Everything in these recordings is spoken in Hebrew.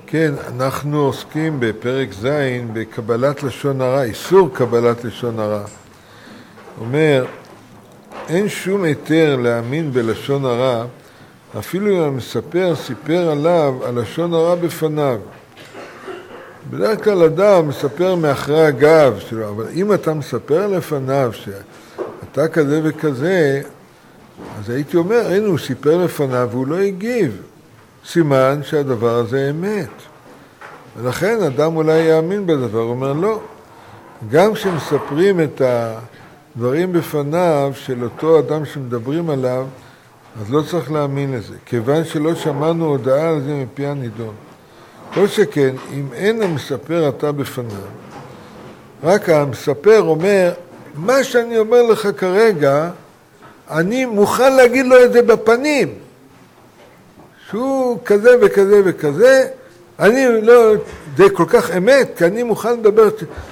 כן, אנחנו עוסקים בפרק ז' בקבלת לשון הרע, איסור קבלת לשון הרע. אומר, אין שום היתר להאמין בלשון הרע, אפילו אם המספר סיפר עליו על לשון הרע בפניו. בדרך כלל אדם מספר מאחרי הגב שלו, אבל אם אתה מספר לפניו שאתה כזה וכזה, אז הייתי אומר, הנה הוא סיפר לפניו והוא לא הגיב. סימן שהדבר הזה אמת. ולכן אדם אולי יאמין בדבר, הוא אומר לא. גם כשמספרים את הדברים בפניו של אותו אדם שמדברים עליו, אז לא צריך להאמין לזה, כיוון שלא שמענו הודעה על זה מפי הנידון. כל שכן, אם אין המספר אתה בפניו, רק המספר אומר, מה שאני אומר לך כרגע, אני מוכן להגיד לו את זה בפנים. שהוא כזה וכזה וכזה, אני לא, זה כל כך אמת, כי אני מוכן לדבר.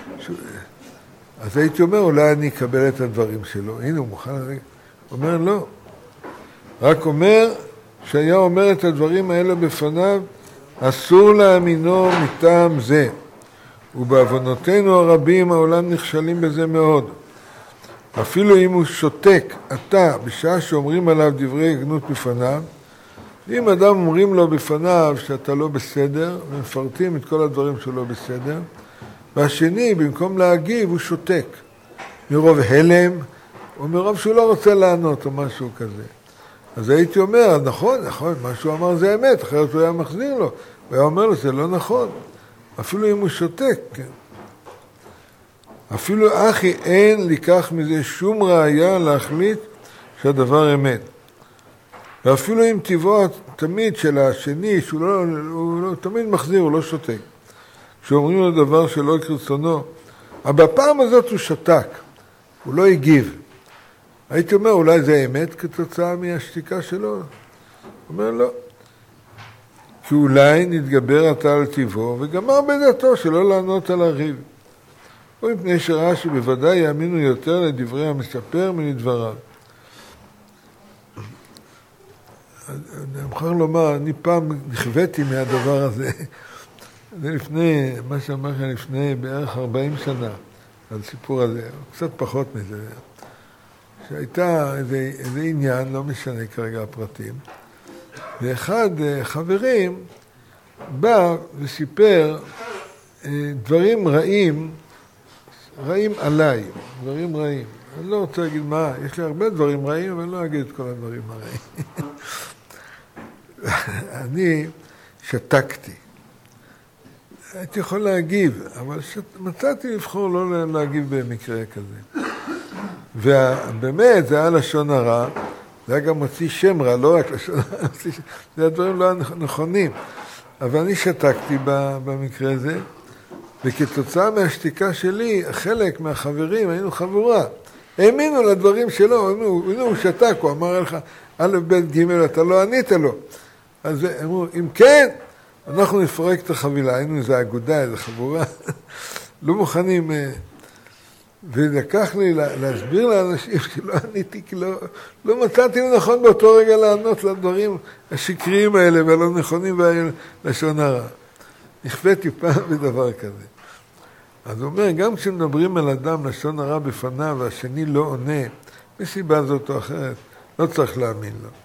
אז הייתי אומר, אולי אני אקבל את הדברים שלו. הנה, הוא מוכן להגיד. אומר, לא. רק אומר, שהיה אומר את הדברים האלה בפניו, אסור להאמינו מטעם זה. ובעוונותינו הרבים העולם נכשלים בזה מאוד. אפילו אם הוא שותק, אתה, בשעה שאומרים עליו דברי גנות בפניו, אם אדם אומרים לו בפניו שאתה לא בסדר, ומפרטים את כל הדברים שלו בסדר, והשני, במקום להגיב, הוא שותק. מרוב הלם, או מרוב שהוא לא רוצה לענות, או משהו כזה. אז הייתי אומר, נכון, מה שהוא אמר זה אמת, אחרת הוא היה מחזיר לו. הוא היה אומר לו, זה לא נכון. אפילו אם הוא שותק, כן. אפילו אחי אין לקח מזה שום ראיה להחליט שהדבר אמת. ואפילו אם טבעו תמיד של השני, שהוא לא תמיד מחזיר, הוא לא שותק. כשאומרים לו דבר שלא כרצונו, אבל בפעם הזאת הוא שתק, הוא לא הגיב. הייתי אומר, אולי זה אמת כתוצאה מהשתיקה שלו? הוא אומר, לא. כי אולי נתגבר אתה על טבעו, וגמר בדעתו שלא לענות על הריב. או מפני שראה שבוודאי יאמינו יותר לדברי המספר מלדבריו. אני מוכרח לומר, אני פעם נכוויתי מהדבר הזה. זה לפני, מה שאמר כאן לפני בערך 40 שנה, על הסיפור הזה, קצת פחות מזה. שהייתה איזה עניין, לא משנה כרגע הפרטים, ואחד חברים בא וסיפר דברים רעים עליי, דברים רעים. אני לא רוצה להגיד מה, יש לי הרבה דברים רעים, אבל אני לא אגיד את כל הדברים הרעים. אני שתקתי. הייתי יכול להגיב, אבל מצאתי לבחור לא להגיב במקרה כזה. ובאמת, זה היה לשון הרע, זה היה גם מוציא שם רע, לא רק לשון הרע, זה הדברים לא נכונים. אבל אני שתקתי במקרה הזה, וכתוצאה מהשתיקה שלי, חלק מהחברים, היינו חבורה, האמינו לדברים שלו, הוא שתק, הוא אמר לך, א', ב', ג', אתה לא ענית לו. אז אמרו, אם כן, אנחנו נפרק את החבילה, היינו איזו אגודה, איזו חבורה, לא מוכנים, ולקח לי להסביר לאנשים שלא עניתי, כי לא מצאתי לנכון באותו רגע לענות לדברים השקריים האלה, ולא נכונים לשון הרע. נכוויתי פעם בדבר כזה. אז הוא אומר, גם כשמדברים על אדם לשון הרע בפניו, והשני לא עונה, מסיבה זאת או אחרת, לא צריך להאמין לו.